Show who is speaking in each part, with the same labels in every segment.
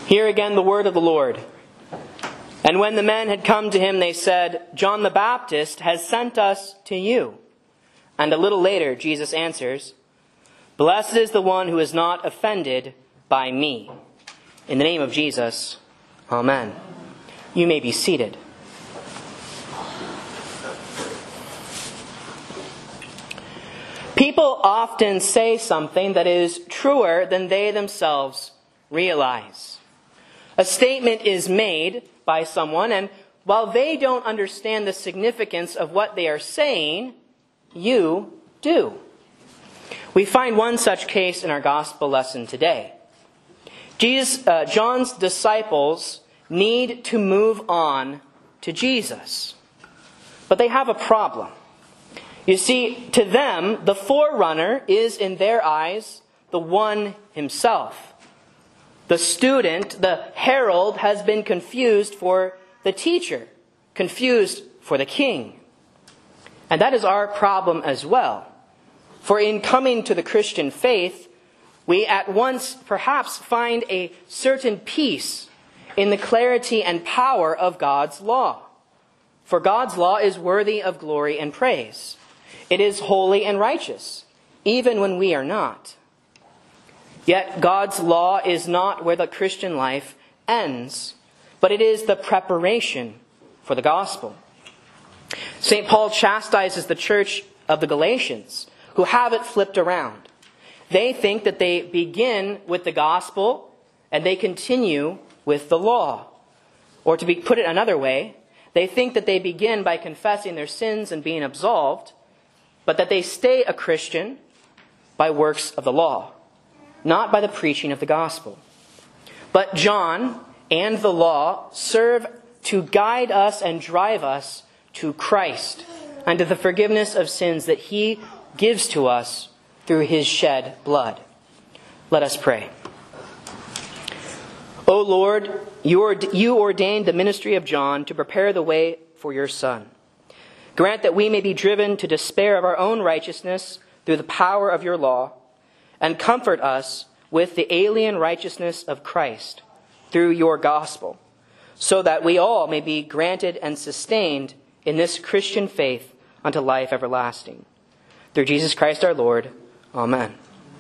Speaker 1: Hear again the word of the Lord. And when the men had come to him, they said, John the Baptist has sent us to you. And a little later, Jesus answers, Blessed is the one who is not offended by me. In the name of Jesus, Amen. You may be seated. People often say something that is truer than they themselves realize. A statement is made by someone, and while they don't understand the significance of what they are saying, you do. We find one such case in our gospel lesson today. John's disciples need to move on to Jesus, but they have a problem. You see, to them, the forerunner is, in their eyes, the one himself. The student, the herald, has been confused for the teacher, confused for the king. And that is our problem as well. For in coming to the Christian faith, we at once perhaps find a certain peace in the clarity and power of God's law. For God's law is worthy of glory and praise. It is holy and righteous, even when we are not. Yet God's law is not where the Christian life ends, but it is the preparation for the gospel. St. Paul chastises the church of the Galatians, who have it flipped around. They think that they begin with the gospel and they continue with the law. Or to put it another way, they think that they begin by confessing their sins and being absolved, but that they stay a Christian by works of the law, not by the preaching of the gospel. But John and the law serve to guide us and drive us to Christ and to the forgiveness of sins that he gives to us through his shed blood. Let us pray. O Lord, you ordained the ministry of John to prepare the way for your Son. Grant that we may be driven to despair of our own righteousness through the power of your law, and comfort us with the alien righteousness of Christ through your gospel, so that we all may be granted and sustained in this Christian faith unto life everlasting. Through Jesus Christ our Lord. Amen.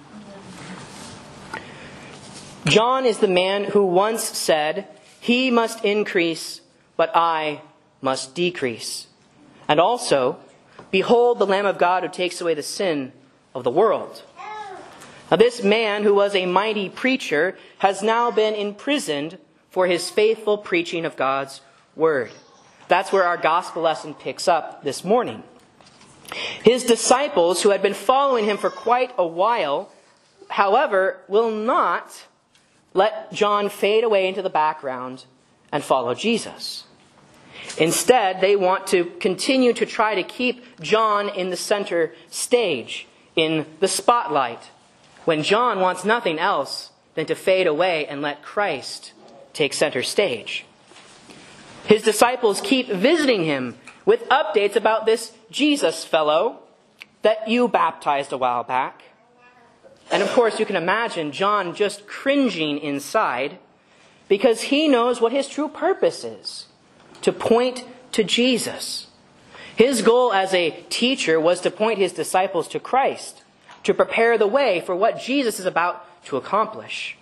Speaker 1: John is the man who once said, He must increase, but I must decrease. And also, Behold the Lamb of God who takes away the sin of the world. Now, this man, who was a mighty preacher, has now been imprisoned for his faithful preaching of God's word. That's where our gospel lesson picks up this morning. His disciples, who had been following him for quite a while, however, will not let John fade away into the background and follow Jesus. Instead, they want to continue to try to keep John in the center stage, in the spotlight, when John wants nothing else than to fade away and let Christ take center stage. His disciples keep visiting him with updates about this Jesus fellow that you baptized a while back. And of course, you can imagine John just cringing inside, because he knows what his true purpose is: to point to Jesus. His goal as a teacher was to point his disciples to Christ, to prepare the way for what Jesus is about to accomplish.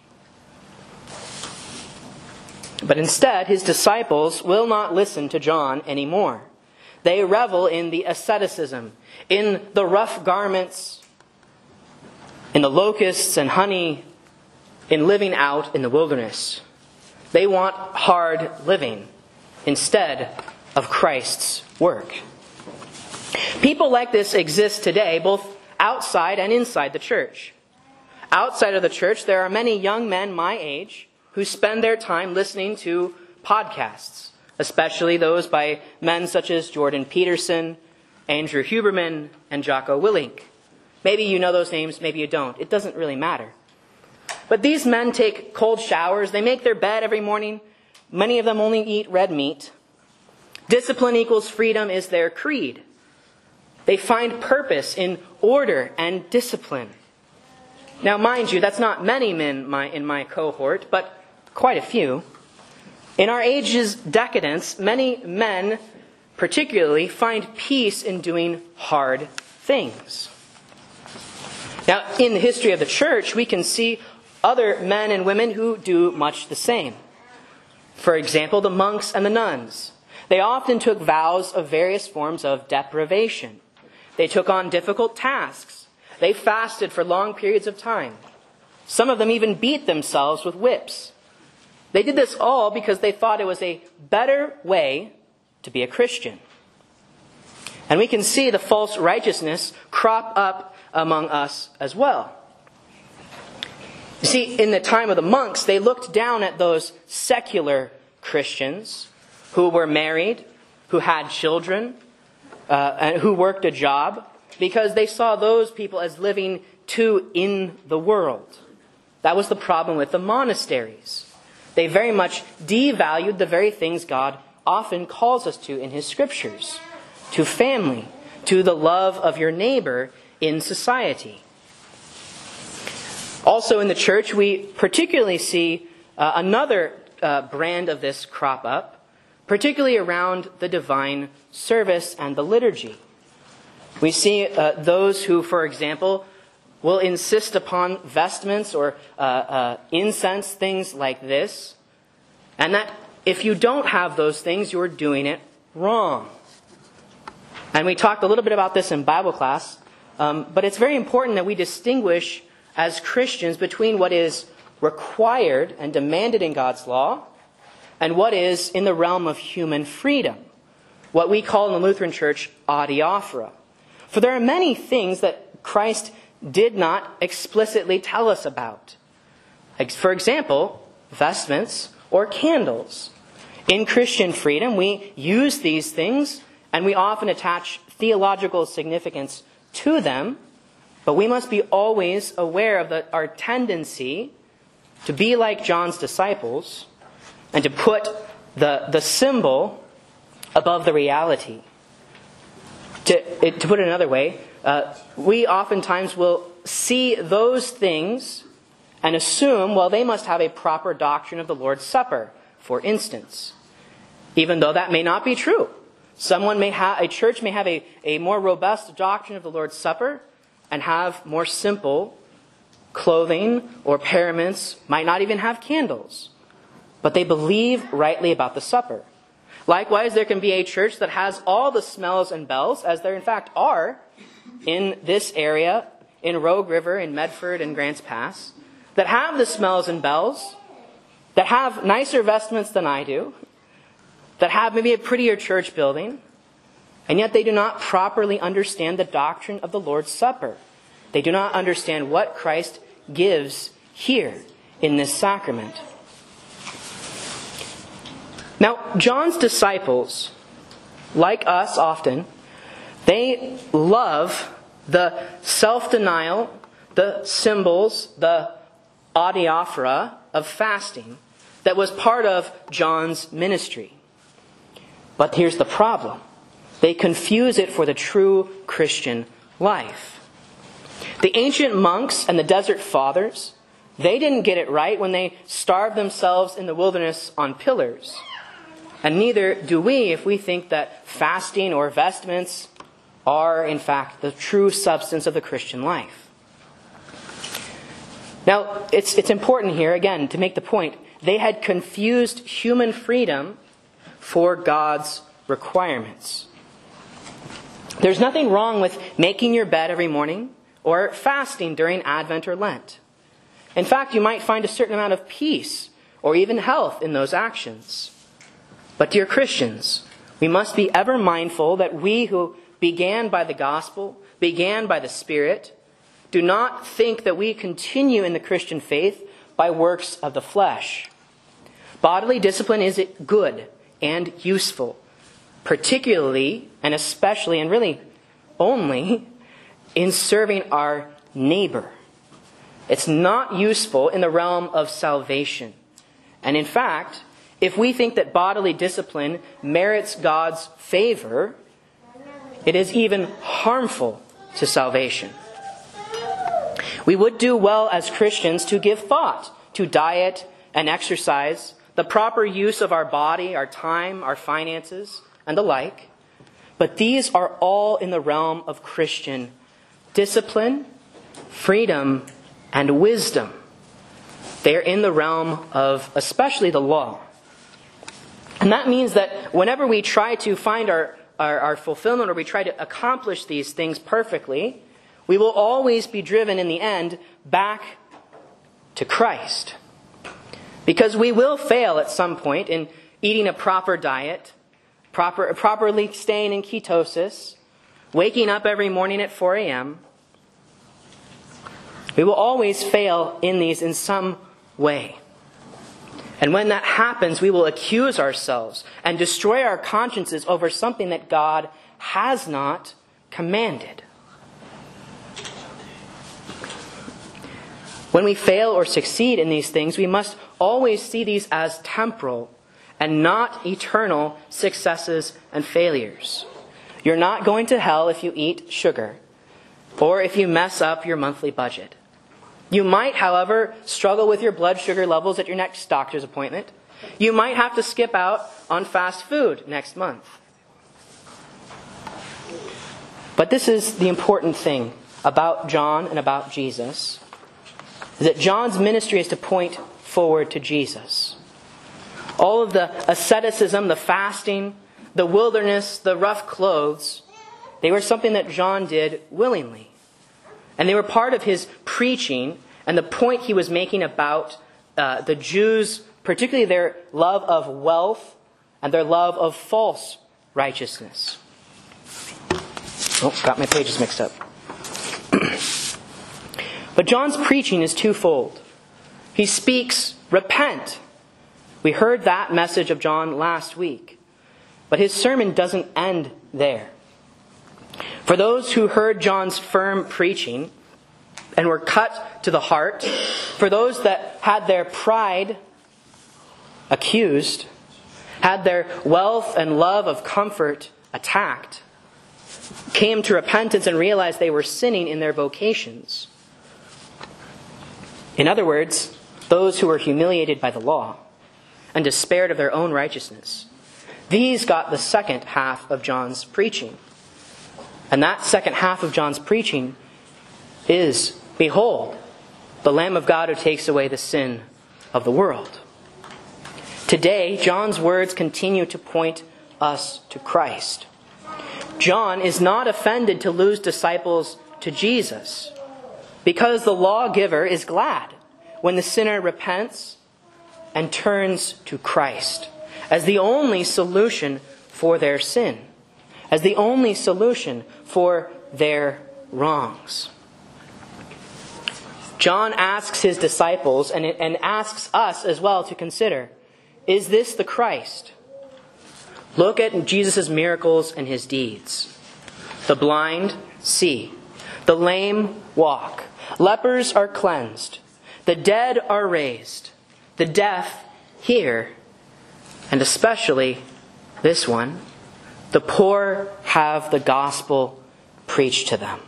Speaker 1: But instead, his disciples will not listen to John anymore. They revel in the asceticism, in the rough garments, in the locusts and honey, in living out in the wilderness. They want hard living instead of Christ's work. People like this exist today, both outside and inside the church. Outside of the church, there are many young men my age who spend their time listening to podcasts, especially those by men such as Jordan Peterson, Andrew Huberman, and Jocko Willink. Maybe you know those names, maybe you don't. It doesn't really matter. But these men take cold showers, they make their bed every morning. Many of them only eat red meat. Discipline equals freedom is their creed. They find purpose in order and discipline. Now, mind you, that's not many men in my cohort, but quite a few. In our age's decadence, many men particularly find peace in doing hard things. Now, in the history of the church, we can see other men and women who do much the same. For example, the monks and the nuns. They often took vows of various forms of deprivation. They took on difficult tasks. They fasted for long periods of time. Some of them even beat themselves with whips. They did this all because they thought it was a better way to be a Christian. And we can see the false righteousness crop up among us as well. You see, in the time of the monks, they looked down at those secular Christians who were married, who had children, and who worked a job, because they saw those people as living too in the world. That was the problem with the monasteries. They very much devalued the very things God often calls us to in His Scriptures, to family, to the love of your neighbor in society. Also in the church, we particularly see another brand of this crop up, particularly around the divine service and the liturgy. We see those who, for example, will insist upon vestments or incense, things like this, and that if you don't have those things, you're doing it wrong. And we talked a little bit about this in Bible class, but it's very important that we distinguish as Christians between what is required and demanded in God's law and what is in the realm of human freedom, what we call in the Lutheran Church adiaphora. For there are many things that Christ did not explicitly tell us about. For example, vestments or candles. In Christian freedom, we use these things and we often attach theological significance to them, but we must be always aware of our tendency to be like John's disciples and to put the symbol above the reality. To put it another way, we oftentimes will see those things and assume, well, they must have a proper doctrine of the Lord's Supper, for instance, even though that may not be true. A church may have a more robust doctrine of the Lord's Supper and have more simple clothing or paraments, might not even have candles, but they believe rightly about the supper. Likewise, there can be a church that has all the smells and bells, as there in fact are in this area, in Rogue River, in Medford, and Grants Pass, that have the smells and bells, that have nicer vestments than I do, that have maybe a prettier church building, and yet they do not properly understand the doctrine of the Lord's Supper. They do not understand what Christ gives here in this sacrament. Now, John's disciples, like us often, they love the self-denial, the symbols, the adiaphora of fasting that was part of John's ministry. But here's the problem. They confuse it for the true Christian life. The ancient monks and the desert fathers, they didn't get it right when they starved themselves in the wilderness on pillars. And neither do we if we think that fasting or vestments are, in fact, the true substance of the Christian life. Now, it's important here, again, to make the point. They had confused human freedom for God's requirements. There's nothing wrong with making your bed every morning or fasting during Advent or Lent. In fact, you might find a certain amount of peace or even health in those actions. But dear Christians, we must be ever mindful that we who began by the gospel, began by the Spirit, do not think that we continue in the Christian faith by works of the flesh. Bodily discipline is good and useful, particularly and especially and really only in serving our neighbor. It's not useful in the realm of salvation. And in fact, if we think that bodily discipline merits God's favor, it is even harmful to salvation. We would do well as Christians to give thought to diet and exercise, the proper use of our body, our time, our finances, and the like. But these are all in the realm of Christian discipline, freedom, and wisdom. They are in the realm of especially the law. And that means that whenever we try to find our fulfillment, or we try to accomplish these things perfectly, we will always be driven in the end back to Christ. Because we will fail at some point in eating a proper diet, properly staying in ketosis, waking up every morning at 4 a.m. We will always fail in these in some way. And when that happens, we will accuse ourselves and destroy our consciences over something that God has not commanded. When we fail or succeed in these things, we must always see these as temporal and not eternal successes and failures. You're not going to hell if you eat sugar or if you mess up your monthly budget. You might, however, struggle with your blood sugar levels at your next doctor's appointment. You might have to skip out on fast food next month. But this is the important thing about John and about Jesus, is that John's ministry is to point forward to Jesus. All of the asceticism, the fasting, the wilderness, the rough clothes, they were something that John did willingly. And they were part of his preaching and the point he was making about the Jews, particularly their love of wealth and their love of false righteousness. Oh, got my pages mixed up. But John's preaching is twofold. He speaks, repent. We heard that message of John last week. But his sermon doesn't end there. For those who heard John's firm preaching and were cut to the heart, for those that had their pride accused, had their wealth and love of comfort attacked, came to repentance and realized they were sinning in their vocations. In other words, those who were humiliated by the law and despaired of their own righteousness, these got the second half of John's preaching. And that second half of John's preaching is, behold, the Lamb of God who takes away the sin of the world. Today, John's words continue to point us to Christ. John is not offended to lose disciples to Jesus, because the lawgiver is glad when the sinner repents and turns to Christ as the only solution for their sin, as the only solution for their wrongs. John asks his disciples and asks us as well to consider, is this the Christ? Look at Jesus' miracles and his deeds. The blind see. The lame walk. Lepers are cleansed. The dead are raised. The deaf hear. And especially this one, the poor have the gospel preached to them.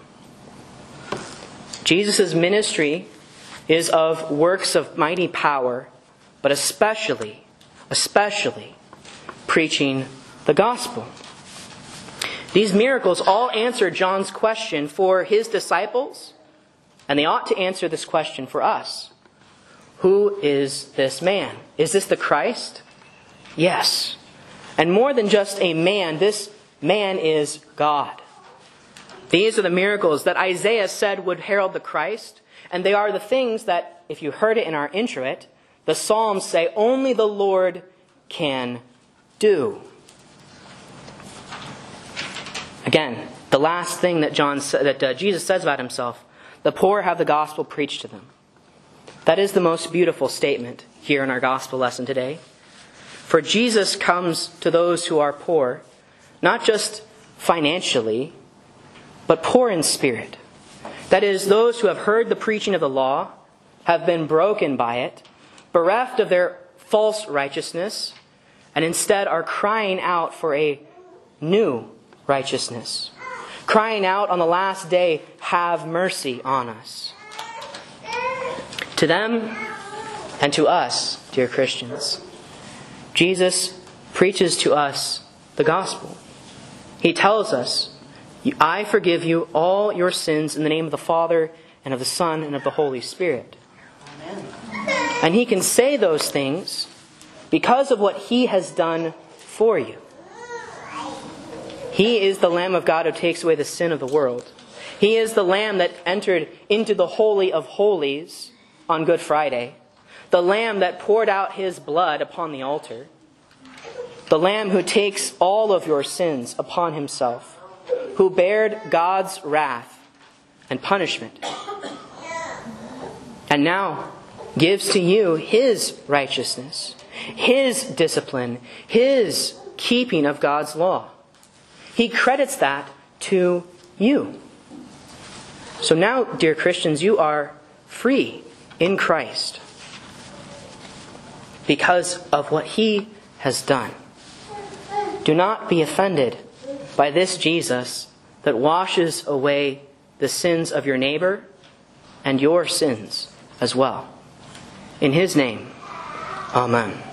Speaker 1: Jesus' ministry is of works of mighty power, but especially preaching the gospel. These miracles all answer John's question for his disciples, and they ought to answer this question for us. Who is this man? Is this the Christ? Yes. And more than just a man, this man is God. These are the miracles that Isaiah said would herald the Christ, and they are the things that, if you heard it in our introit, the Psalms say only the Lord can do. Again, the last thing that Jesus says about himself, the poor have the gospel preached to them. That is the most beautiful statement here in our gospel lesson today. For Jesus comes to those who are poor, not just financially, but poor in spirit. That is, those who have heard the preaching of the law, have been broken by it, bereft of their false righteousness, and instead are crying out for a new righteousness. Crying out on the last day, have mercy on us. To them, And to us, dear Christians, Jesus preaches to us the gospel. He tells us, I forgive you all your sins in the name of the Father and of the Son and of the Holy Spirit.
Speaker 2: Amen.
Speaker 1: And he can say those things because of what he has done for you. He is the Lamb of God who takes away the sin of the world. He is the Lamb that entered into the Holy of Holies on Good Friday. The Lamb that poured out his blood upon the altar. The Lamb who takes all of your sins upon himself. Who bared God's wrath and punishment. And now gives to you his righteousness, his discipline, his keeping of God's law. He credits that to you. So now, dear Christians, you are free in Christ because of what he has done. Do not be offended by this Jesus that washes away the sins of your neighbor and your sins as well. In his name, amen.